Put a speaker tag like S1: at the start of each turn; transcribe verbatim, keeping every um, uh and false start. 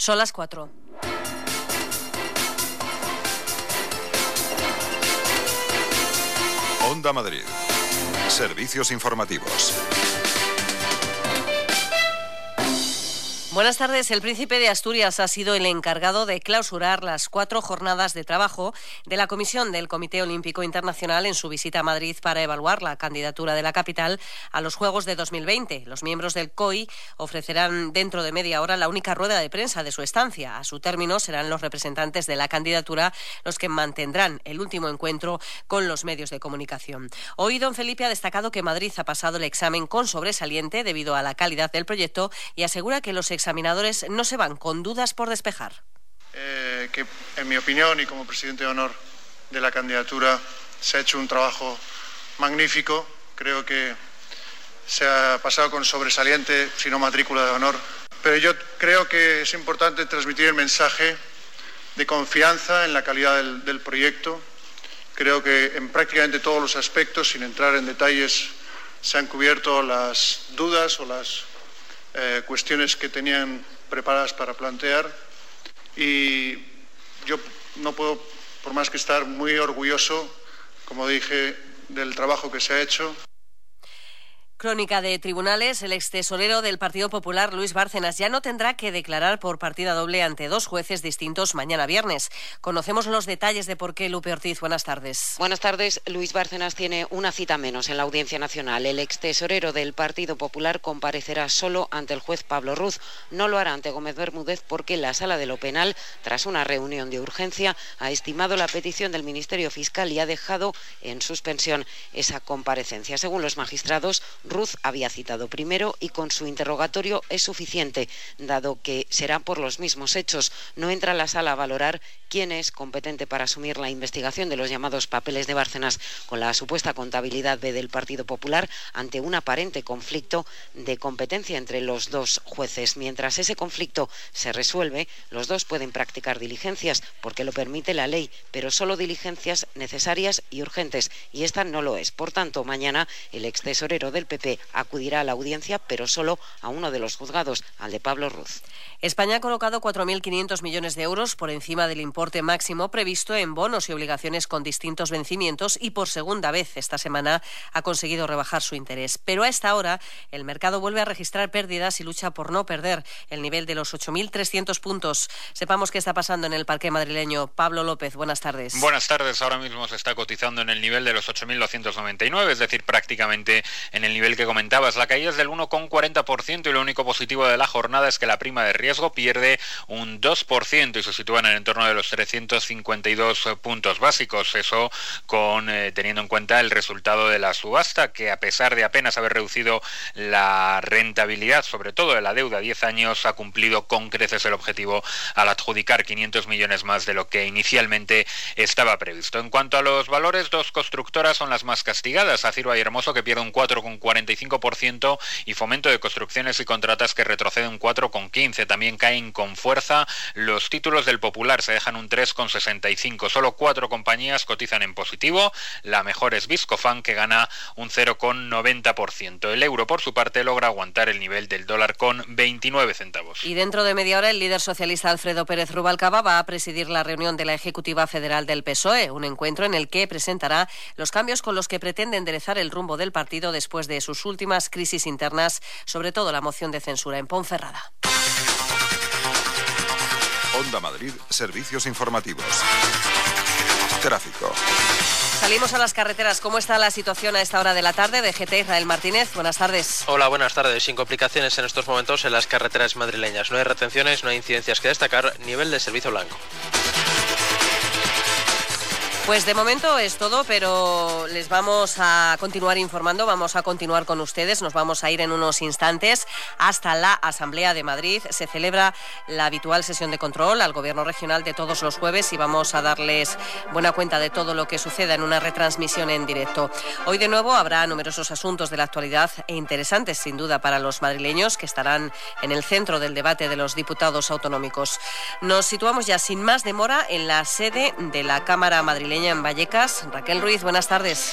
S1: Son las cuatro.
S2: Onda Madrid. Servicios informativos.
S1: Buenas tardes. El príncipe de Asturias ha sido el encargado de clausurar las cuatro jornadas de trabajo de la comisión del Comité Olímpico Internacional en su visita a Madrid para evaluar la candidatura de la capital a los Juegos de dos mil veinte. Los miembros del C O I ofrecerán dentro de media hora la única rueda de prensa de su estancia. A su término serán los representantes de la candidatura los que mantendrán el último encuentro con los medios de comunicación. Hoy don Felipe ha destacado que Madrid ha pasado el examen con sobresaliente debido a la calidad del proyecto y asegura que los examinadores no se van con dudas por despejar.
S3: Eh, que en mi opinión y como presidente de honor de la candidatura se ha hecho un trabajo magnífico. Creo que se ha pasado con sobresaliente, si no matrícula de honor. Pero yo creo que es importante transmitir el mensaje de confianza en la calidad del, del proyecto. Creo que en prácticamente todos los aspectos, sin entrar en detalles, se han cubierto las dudas o las Eh, cuestiones que tenían preparadas para plantear, y yo no puedo, por más que estar muy orgulloso, como dije, del trabajo que se ha hecho.
S1: Crónica de tribunales. El extesorero del Partido Popular, Luis Bárcenas, ya no tendrá que declarar por partida doble ante dos jueces distintos mañana viernes. Conocemos los detalles de por qué. Lupe Ortiz, buenas tardes.
S4: Buenas tardes. Luis Bárcenas tiene una cita menos en la Audiencia Nacional. El extesorero del Partido Popular comparecerá solo ante el juez Pablo Ruz. No lo hará ante Gómez Bermúdez porque la Sala de lo Penal, tras una reunión de urgencia, ha estimado la petición del Ministerio Fiscal y ha dejado en suspensión esa comparecencia. Según los magistrados, Ruz había citado primero y con su interrogatorio es suficiente, dado que será por los mismos hechos. No entra a la sala a valorar quién es competente para asumir la investigación de los llamados papeles de Bárcenas con la supuesta contabilidad B del Partido Popular ante un aparente conflicto de competencia entre los dos jueces. Mientras ese conflicto se resuelve, los dos pueden practicar diligencias porque lo permite la ley, pero solo diligencias necesarias y urgentes, y esta no lo es. Por tanto, mañana el extesorero del P P acudirá a la audiencia, pero solo a uno de los juzgados, al de Pablo Ruz.
S1: España ha colocado cuatro mil quinientos millones de euros por encima del importe máximo previsto en bonos y obligaciones con distintos vencimientos y por segunda vez esta semana ha conseguido rebajar su interés. Pero a esta hora el mercado vuelve a registrar pérdidas y lucha por no perder el nivel de los ocho mil trescientos puntos. Sepamos qué está pasando en el parqué madrileño. Pablo López, buenas tardes.
S5: Buenas tardes. Ahora mismo se está cotizando en el nivel de los ocho mil doscientos noventa y nueve, es decir, prácticamente en el nivel que comentabas. La caída es del uno coma cuarenta por ciento y lo único positivo de la jornada es que la prima de riesgo pierde un dos por ciento y se sitúa en el entorno de los trescientos cincuenta y dos puntos básicos. Eso con eh, teniendo en cuenta el resultado de la subasta, que a pesar de apenas haber reducido la rentabilidad, sobre todo de la deuda a diez años, ha cumplido con creces el objetivo al adjudicar quinientos millones más de lo que inicialmente estaba previsto. En cuanto a los valores, dos constructoras son las más castigadas. Aciro y Hermoso, que pierde un cuatro coma cuarenta y cinco por ciento, y Fomento de Construcciones y Contratas, que retrocede un cuatro coma quince por ciento. También caen con fuerza los títulos del Popular, se dejan un tres coma sesenta y cinco por ciento. Solo cuatro compañías cotizan en positivo. La mejor es Viscofan, que gana un cero coma noventa por ciento. El euro, por su parte, logra aguantar el nivel del dólar con veintinueve centavos.
S1: Y dentro de media hora el líder socialista Alfredo Pérez Rubalcaba va a presidir la reunión de la Ejecutiva Federal del P S O E, un encuentro en el que presentará los cambios con los que pretende enderezar el rumbo del partido después de sus últimas crisis internas, sobre todo la moción de censura en Ponferrada.
S2: Onda Madrid, servicios informativos. Tráfico.
S1: Salimos a las carreteras. ¿Cómo está la situación a esta hora de la tarde? D G T, Israel Martínez, buenas tardes.
S6: Hola, buenas tardes. Sin complicaciones en estos momentos en las carreteras madrileñas. No hay retenciones, no hay incidencias que destacar. Nivel de servicio blanco.
S1: Pues de momento es todo, pero les vamos a continuar informando, vamos a continuar con ustedes, nos vamos a ir en unos instantes hasta la Asamblea de Madrid. Se celebra la habitual sesión de control al Gobierno regional de todos los jueves y vamos a darles buena cuenta de todo lo que suceda en una retransmisión en directo. Hoy de nuevo habrá numerosos asuntos de la actualidad e interesantes sin duda para los madrileños que estarán en el centro del debate de los diputados autonómicos. Nos situamos ya sin más demora en la sede de la Cámara madrileña en Vallecas. Raquel Ruiz, buenas tardes.